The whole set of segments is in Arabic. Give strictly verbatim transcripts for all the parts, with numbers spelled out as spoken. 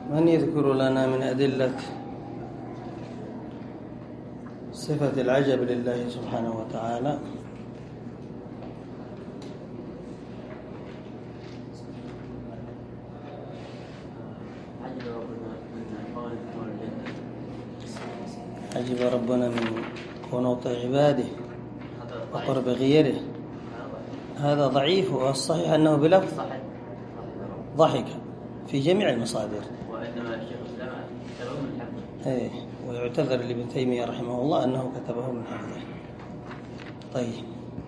من يذكر لنا من أدلة صفة العجب لله سبحانه وتعالى؟ عجب ربنا من قنوط عباده وقرب غيره. هذا ضعيف، والصحيح أنه بلفظ ضحك في جميع المصادر، وإنما الشيخ الإسلام كتبه من حفظه. إيه، ويعتذر لابن تيمية رحمه الله أنه كتبه من حفظه. طيب،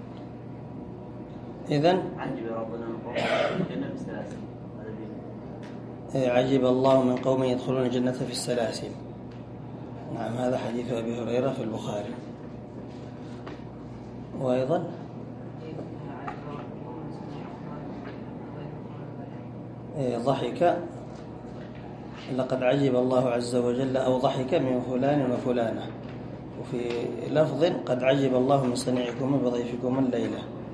إذن عجب ربنا من قوم الجنة في السلاسل. إيه، عجب الله من قوم يدخلون الجنة في السلاسل. نعم، هذا حديث أبي هريرة في البخاري. وأيضا إيه، ضحك لقد عجب الله عز وجل، أو ضحك من فلان وفلانة. وفي لفظ قد عجب الله من صنيعكم بضيفكم الليلة،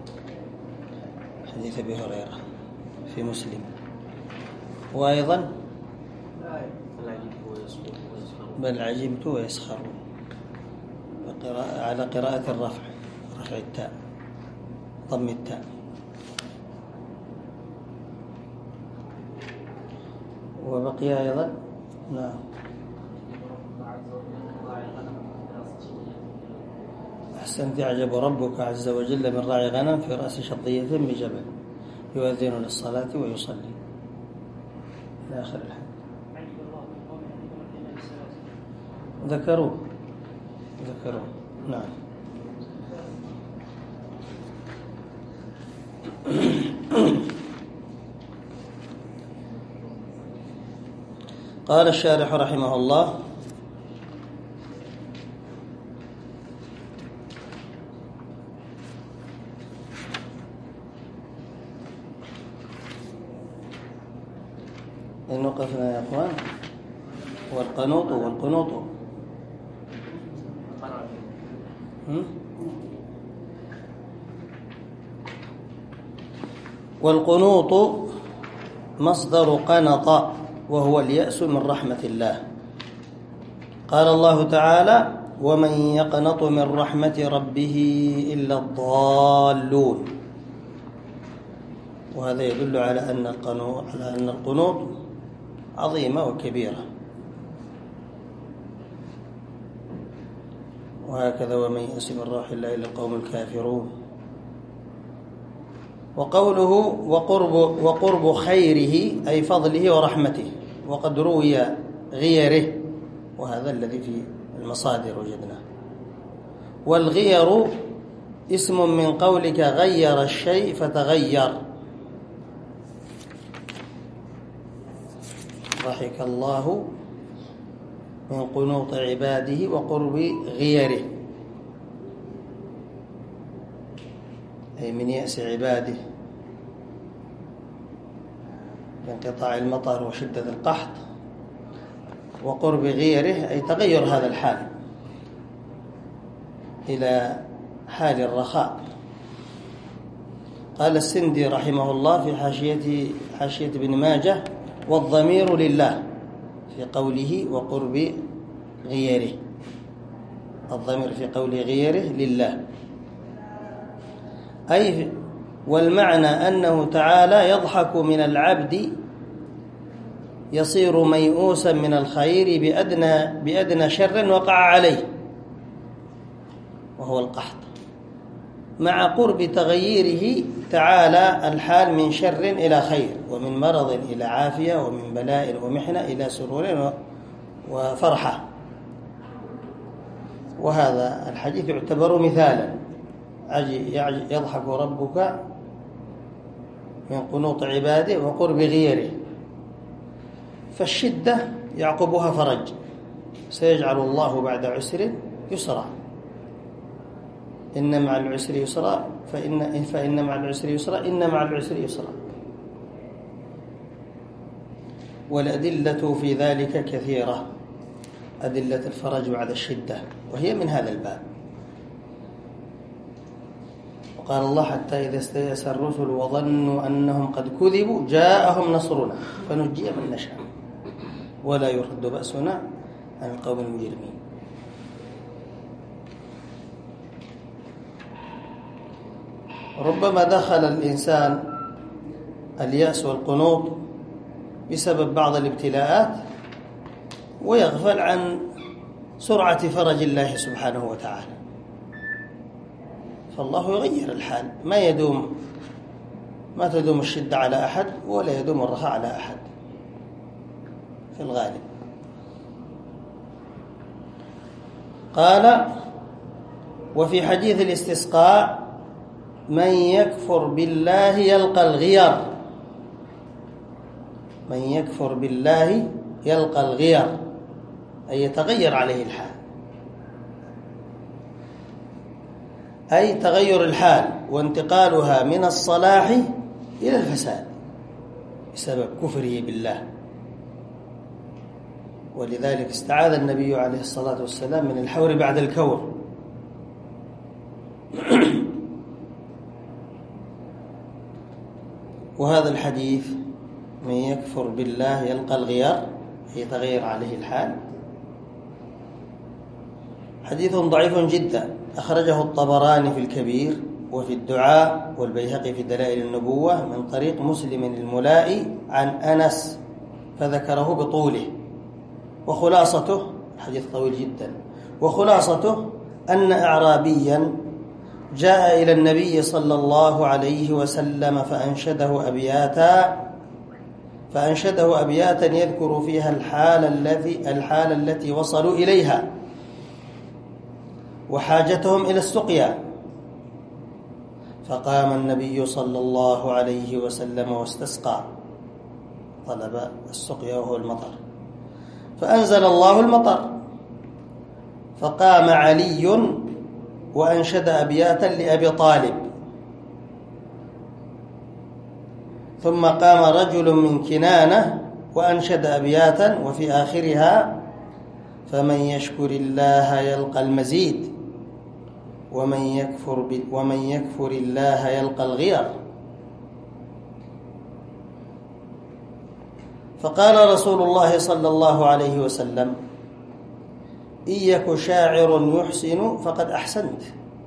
حديث أبي هريرة في مسلم. وأيضا بل عجبت ويسخرون على قراءة الرفع، رفع التاء، ضم التاء. وبقي أيضا نعم أحسنت. يعجب ربك عز وجل من راعي غنم في رأس شطية بجبل يؤذن للصلاة ويصلي إلى آخر الحديث. ذكروه ذكروه نعم. قال الشارح رحمه الله: إن وقفنا يا أخوان. والقنوط والقنوط والقنوط مصدر قنط، وهو اليأس من رحمة الله. قال الله تعالى: ومن يقنط من رحمة ربه إلا الضالون. وهذا يدل على أن القنوط على أن القنوط عظيمة وكبيرة. وهكذا ومن يأس من روح الله إلا القوم الكافرون. وقوله وقرب, وقرب خيره أي فضله ورحمته. وقد روي غيره، وهذا الذي في المصادر وجدناه. والغير اسم من قولك غير الشيء فتغير. ضحك الله من قنوط عباده وقرب غيره، أي من يأس عباده بانقطاع المطر وشدة القحط. وقرب غيره أي تغير هذا الحال إلى حال الرخاء. قال السندي رحمه الله في حاشية حاشية ابن ماجه: والضمير لله في قوله وقرب غيره. الضمير في قول غيره لله، أي والمعنى أنه تعالى يضحك من العبد يصير ميؤوسا من الخير بأدنى, بأدنى شر وقع عليه، وهو القحط، مع قرب تغييره تعالى الحال من شر إلى خير، ومن مرض إلى عافية، ومن بلاء ومحنة إلى سرور وفرحة. وهذا الحديث يعتبر مثالا: يضحك ربك من قنوط عباده وقرب غيره. فالشدة يعقبها فرج، سيجعل الله بعد عسر يسرا، إن مع العسر يسرا فإن, فإن مع العسر يسرا إن مع العسر يسرا. والأدلة في ذلك كثيرة، أدلة الفرج بعد الشدة، وهي من هذا الباب. وقال الله: حتى إذا استيأس الرسل وظنوا أنهم قد كذبوا جاءهم نصرنا فنجي من نشاء ولا يرد بأسنا عن القوم المجرمين. ربما دخل الإنسان اليأس والقنوط بسبب بعض الابتلاءات ويغفل عن سرعة فرج الله سبحانه وتعالى، فالله يغير الحال، ما يدوم ما تدوم الشدة على أحد ولا يدوم الرخاء على أحد في الغالب. قال: وفي حديث الاستسقاء: من يكفر بالله يلقى الغير. من يكفر بالله يلقى الغير، أي يتغير عليه الحال، أي تغير الحال وانتقالها من الصلاح إلى الفساد بسبب كفره بالله. ولذلك استعاذ النبي عليه الصلاة والسلام من الحور بعد الكور. وهذا الحديث: من يكفر بالله يلقى الغيار، يتغير عليه الحال، حديث ضعيف جدا، أخرجه الطبراني في الكبير وفي الدعاء والبيهقي في دلائل النبوة من طريق مسلم الملائي عن أنس، فذكره بطوله. وخلاصته، الحديث طويل جدا، وخلاصته أن أعرابيا جاء إلى النبي صلى الله عليه وسلم فأنشده أبياتا فأنشده أبياتا يذكر فيها الحال الذي الحال التي وصلوا إليها وحاجتهم إلى السقيا. فقام النبي صلى الله عليه وسلم واستسقى، طلب السقيا وهو المطر، فأنزل الله المطر. فقام علي وأنشد أبياتا لأبي طالب. ثم قام رجل من كنانة وأنشد أبياتا، وفي آخرها: فمن يشكر الله يلقى المزيد، ومن يكفر ومن يكفر الله يلقى الغير. فقال رسول الله صلى الله عليه وسلم: إن يك شاعر يحسن فقد أحسنت.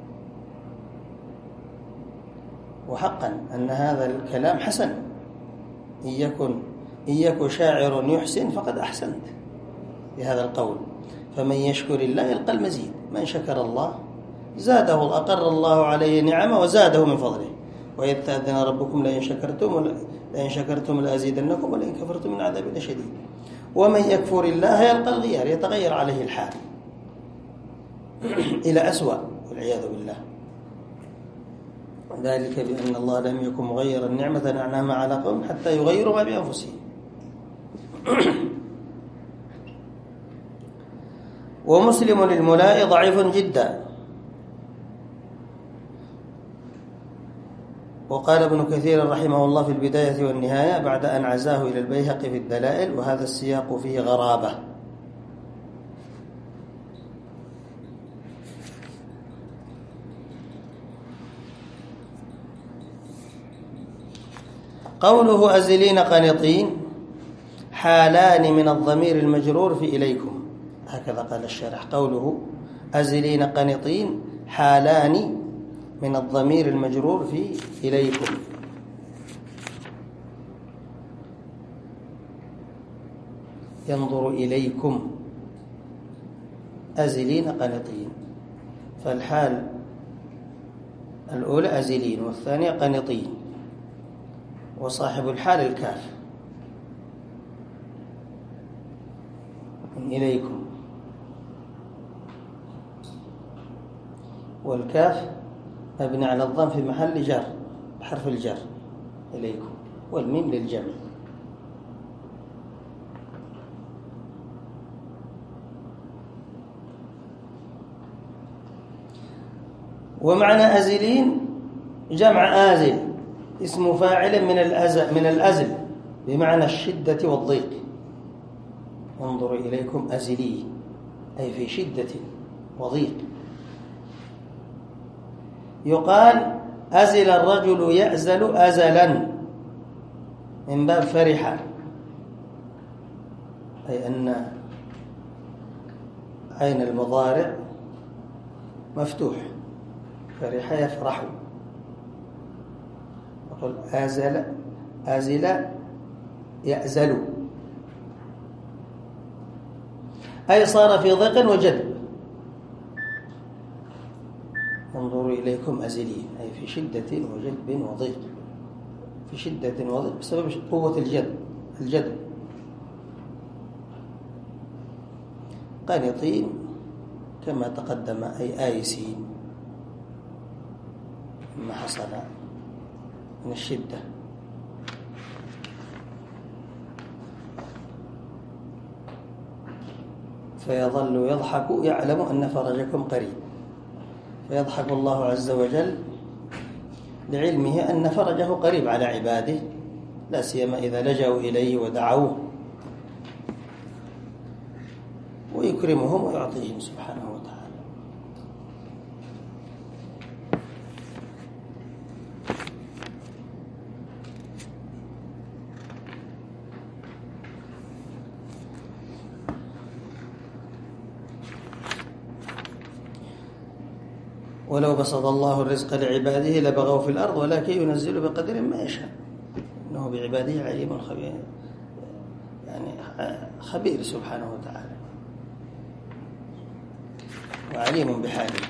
وحقا أن هذا الكلام حسن، إن يكن إن يك شاعر يحسن فقد أحسنت بهذا القول. فمن يشكر الله يلقى المزيد، من شكر الله زاده، أقر الله عليه نعمه وزاده من فضله. وإذ تأذن ربكم لئن شكرتم لئن شكرتم لأزيدنكم ولئن كفرتم من عذاب شديد. ومن يكفر الله يلقى الغيار، يتغير عليه الحال إلى أسوأ والعياذ بالله. ذلك بأن الله لم يكن مغيرا نعمة أنعمها على قوم حتى يغيروا ما بأنفسهم. ومسلم للملاء ضعيف جدا. وقال ابن كثير رحمه الله في البداية والنهاية بعد أن عزاه إلى البيهقي في الدلائل: وهذا السياق فيه غرابة. قوله أزلين قنطين حالان من الضمير المجرور في إليكم، هكذا قال الشارح. قوله أزلين قنطين حالان من الضمير المجرور في إليكم. ينظر إليكم أزلين قنطين، فالحال الأولى أزلين والثانية قنطين، وصاحب الحال الكاف من إليكم، والكاف مبني على الضم في محل جر بحرف الجر إليكم، والميم للجمع. ومعنى أزلين جمع آزل، اسم فاعل من الأزل من الأزل بمعنى الشدة والضيق. انظر إليكم أزلي، أي في شدة وضيق. يقال أزل الرجل يأزل أزلا من باب فرحة، أي أن عين المضارع مفتوح، فرح يفرح. يقول آزل آزل يأزل، أي صار في ضيق وجدب. انظروا إليكم أزلين، أي في شدة وجدب وضيق، في شدة وضيق بسبب قوة الجدب الجدب قانطين كما تقدم، أي آيسين مما حصل من الشدة. فيظل يضحك يعلم أن فرجكم قريب، فيضحك الله عز وجل لعلمه أن فرجه قريب على عباده، لا سيما إذا لجأوا إليه ودعوه، ويكرمهم ويعطيهم سبحانه وتعالى. ولو بسط الله الرزق لعباده لبغوا في الأرض ولكن ينزل بقدر ما يشاء، إنه بعباده عليم خبير، يعني خبير سبحانه وتعالى وعليم بحاله.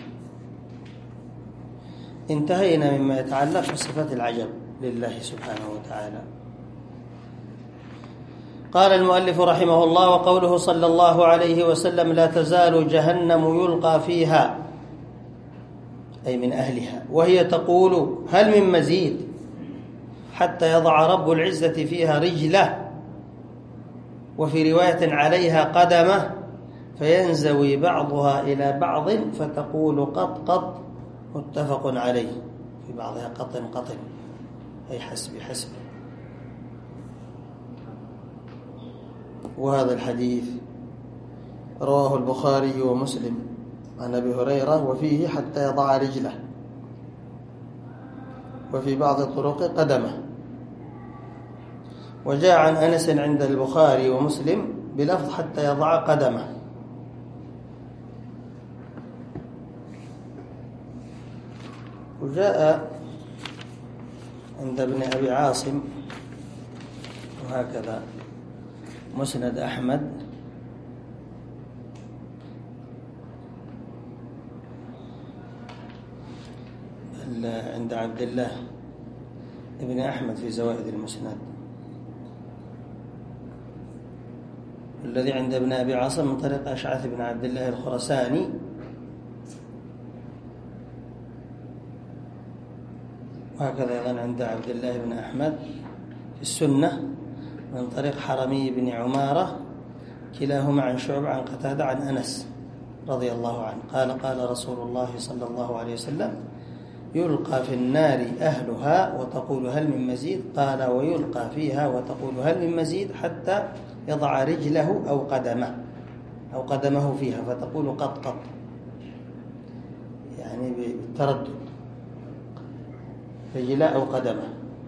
انتهينا مما يتعلق بصفات العجب لله سبحانه وتعالى. قال المؤلف رحمه الله: وقوله صلى الله عليه وسلم: لا تزال جهنم يلقى فيها، أي من أهلها، وهي تقول: هل من مزيد؟ حتى يضع رب العزة فيها رجله، وفي رواية عليها قدمه، فينزوي بعضها إلى بعض فتقول قط قط، متفق عليه، في بعضها قط قط، أي حسب حسب. وهذا الحديث رواه البخاري ومسلم عن أبي هريرة، وفيه حتى يضع رجله، وفي بعض الطرق قدمه. وجاء عن أنس عند البخاري ومسلم بلفظ حتى يضع قدمه. وجاء عند ابن أبي عاصم، وهكذا مسند أحمد، عند عبد الله ابن أحمد في زوائد المسند، الذي عند ابن أبي عاصم من طريق أشعث بن عبد الله الخرساني، وهكذا أيضا عند عبد الله بن أحمد في السنة من طريق حرمي بن عمارة، كلاهما عن شعبة عن قتادة عن أنس رضي الله عنه قال: قال رسول الله صلى الله عليه وسلم: يلقى في النار أهلها وتقول هل من مزيد؟ قال: ويلقى فيها وتقول هل من مزيد؟ حتى يضع رجله أو قدمه أو قدمه فيها فتقول قط قط، يعني بالتردد، رجله أو قدمه.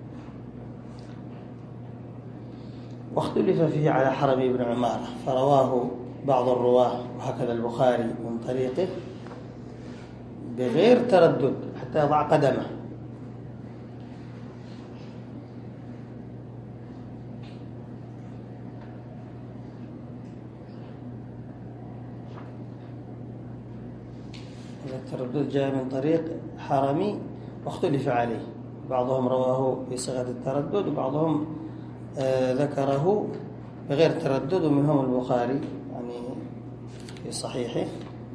واختلف فيه على حرمي بن عمارة، فرواه بعض الرواه وهكذا البخاري من طريقه بغير تردد حتى يضع قدمه. التردد جاء من طريق حرمي واختلف عليه، بعضهم رواه بصيغة التردد وبعضهم آه ذكره بغير تردد، ومنهم البخاري يعني في صحيحه.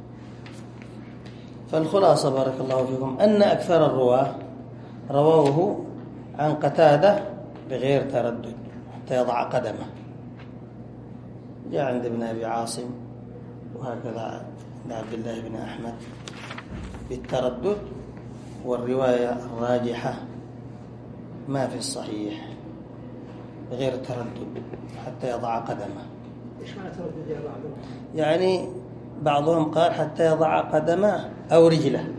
فالخلاصة بارك الله فيكم أن أكثر الرواه رووه عن قتادة بغير تردد حتى يضع قدمه. جاء عند ابن أبي عاصم وهكذا عند عبد الله بن أحمد بالتردد، والرواية الراجحة ما في الصحيح بغير تردد حتى يضع قدمه. إيش معنى تردد يا بعضهم؟ يعني بعضهم قال حتى يضع قدمه أو رجله،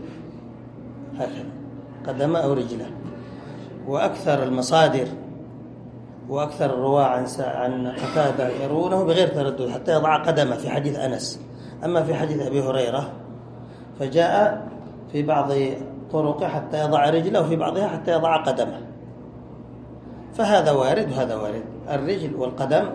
هكذا قدمه أو رجله. وأكثر المصادر وأكثر الرواة عن عن قتادة يرونه بغير تردد حتى يضع قدمه في حديث أنس. أما في حديث أبي هريرة فجاء في بعض طرقه حتى يضع رجله وفي بعضها حتى يضع قدمه، فهذا وارد وهذا وارد، الرجل والقدم.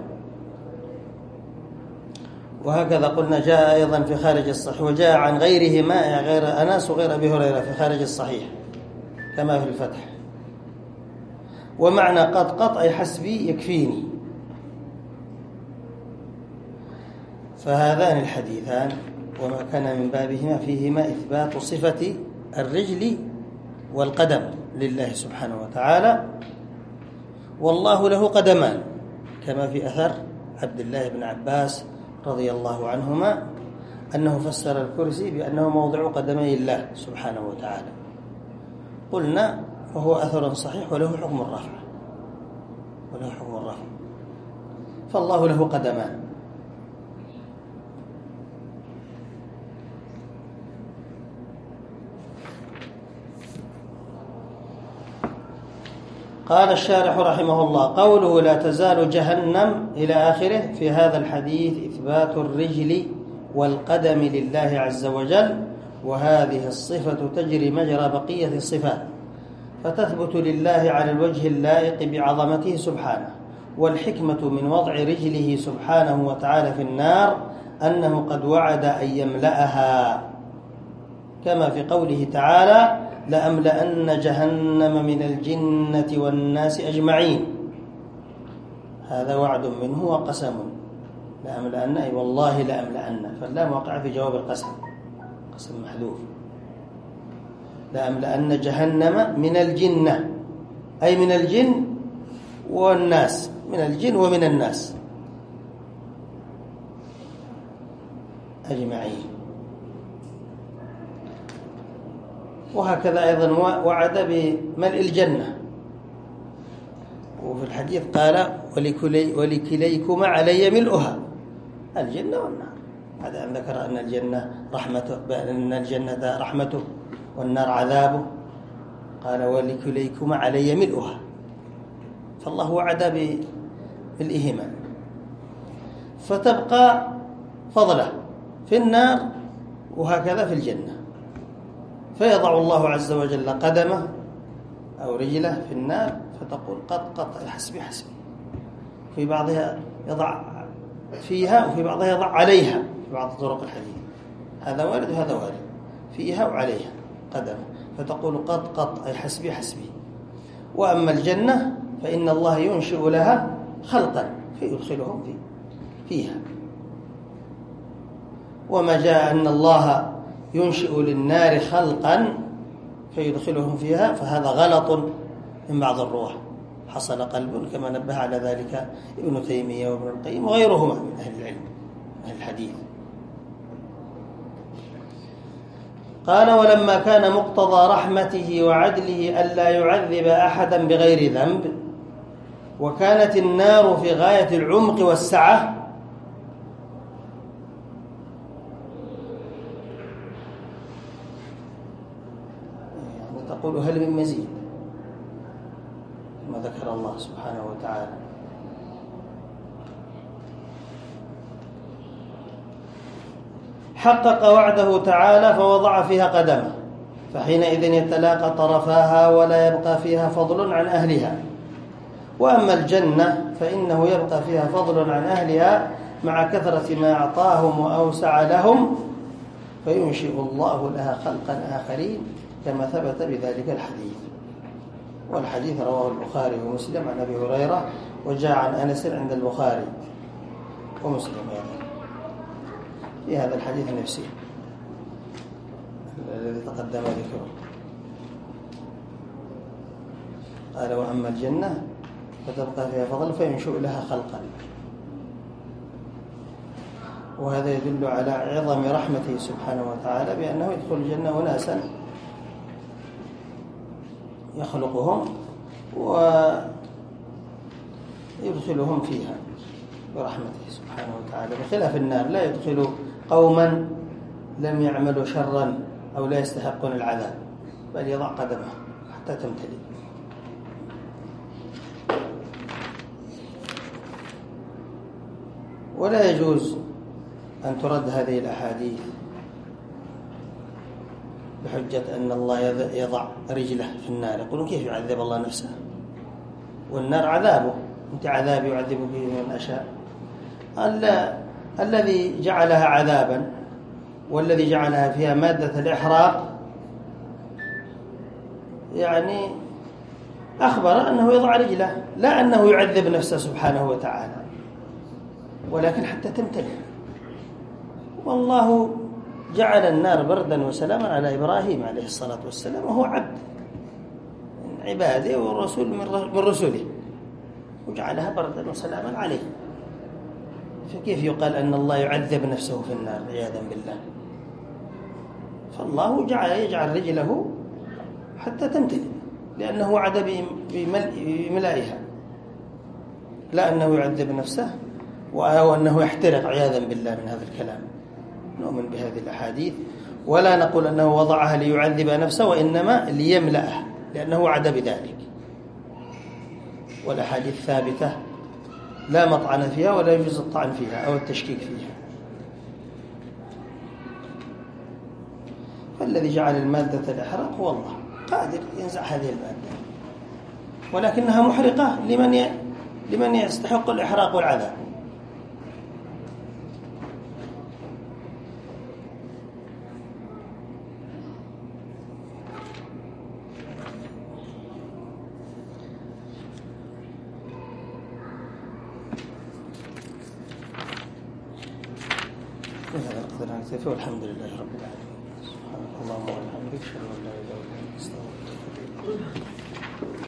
وهكذا قلنا جاء أيضا في خارج الصحيح، وجاء عن غيرهما غير أنس وغير أبي هريرة في خارج الصحيح كما في الفتح. ومعنى قد قط أي حسبي يكفيني. فهذان الحديثان وما كان من بابهما فيهما إثبات صفة الرجل والقدم لله سبحانه وتعالى، والله له قدمان كما في أثر عبد الله بن عباس رضي الله عنهما أنه فسر الكرسي بأنه موضع قدمي الله سبحانه وتعالى. قلنا وهو أثر صحيح وله حكم الرفع وله حكم الرفع فالله له قدمان. قال الشارح رحمه الله: قوله لا تزال جهنم إلى آخره، في هذا الحديث إثبات الرجل والقدم لله عز وجل، وهذه الصفة تجري مجرى بقية الصفات، فتثبت لله على الوجه اللائق بعظمته سبحانه. والحكمة من وضع رجله سبحانه وتعالى في النار أنه قد وعد أن يملأها، كما في قوله تعالى: لأملأن جهنم من الجنة والناس أجمعين. هذا وعد منه وقسم، لأملأن أي والله لأملأن، فاللام وقع في جواب القسم، قسم محذوف. لأملأن جهنم من الجنة أي من الجن والناس، من الجن ومن الناس أجمعين. وهكذا أيضا وعد بملء الجنة، وفي الحديث قال: ولكلي ولكليكما علي ملؤها، الجنة والنار. هذا أن ذكر أن الجنة رحمته، بأن الجنة رحمته والنار عذابه، قال: ولكليكما علي ملؤها. فالله وعد بالإهمال، فتبقى فضله في النار وهكذا في الجنة. فيضع الله عز وجل قدمه أو رجله في النار فتقول قد قط حسبي حسبي، في بعضها يضع فيها وفي بعضها يضع عليها في بعض طرق الحديث، هذا وارد وهذا وارد، فيها وعليها قدمه، فتقول قد قط أي حسبي حسبي. وأما الجنة فإن الله ينشئ لها خلقا فيدخلهم في فيها. وما جاء أن الله ينشئ للنار خلقا فيدخلهم فيها فهذا غلط من بعض الرواة، حصل قلب، كما نبه على ذلك ابن تيمية وابن القيم وغيرهما من أهل العلم أهل الحديث. قال: ولما كان مقتضى رحمته وعدله ألا يعذب أحدا بغير ذنب، وكانت النار في غاية العمق والسعة، تقول هل من مزيد، كما ذكر الله سبحانه وتعالى. حقق وعده تعالى فوضع فيها قدمه، فحينئذ يتلاقى طرفاها ولا يبقى فيها فضل عن أهلها. وأما الجنة فإنه يبقى فيها فضل عن أهلها مع كثرة ما أعطاهم وأوسع لهم، فينشئ الله لها خلقا آخرين كما ثبت بذلك الحديث. والحديث رواه البخاري ومسلم عن أبي هريرة، وجاء عن أنس عند البخاري ومسلم يعني في هذا الحديث نفسه الذي تقدم ذكره. قال: وأما الجنة فتبقى فيها فضل فينشئ لها خلقا. وهذا يدل على عظم رحمته سبحانه وتعالى بأنه يدخل الجنة وناسا يخلقهم ويدخلهم فيها برحمته سبحانه وتعالى، بخلاف النار لا يدخل قوما لم يعملوا شرا أو لا يستحقون العذاب، بل يضع قدمه حتى تمتلئ. ولا يجوز أن ترد هذه الأحاديث بحجة أن الله يضع رجله في النار. يقولون كيف يعذب الله نفسه والنار عذابه، أنت عذاب يعذب به من أشاء. الذي جعلها عذابا والذي جعلها فيها مادة الإحراق يعني أخبر أنه يضع رجله، لا أنه يعذب نفسه سبحانه وتعالى، ولكن حتى تمتلئ. والله جعل النار بردا وسلاما على إبراهيم عليه الصلاة والسلام، وهو عبد من عباده ورسول من رسله، وجعلها بردا وسلاما عليه. فكيف يقال أن الله يعذب نفسه في النار عياذا بالله؟ فالله جعل يجعل رجله حتى تمتلئ، لأنه وعد بملائها، لا أنه يعذب نفسه أو أنه يحترق عياذا بالله من هذا الكلام. نؤمن بهذه الأحاديث ولا نقول أنه وضعها ليعذب نفسه، وإنما ليملأها، لأنه وعد بذلك. والأحاديث ثابتة لا مطعن فيها ولا يجوز الطعن فيها أو التشكيك فيها. فالذي جعل المادة الإحراق هو الله، قادر ينزع هذه المادة، ولكنها محرقة لمن ي... لمن يستحق الإحراق والعذاب. هذا القدر عن كتفه، والحمد لله رب العالمين. سبحانك اللهم وبحمدك، اشهد ان لا اله الا انت، استغفرك.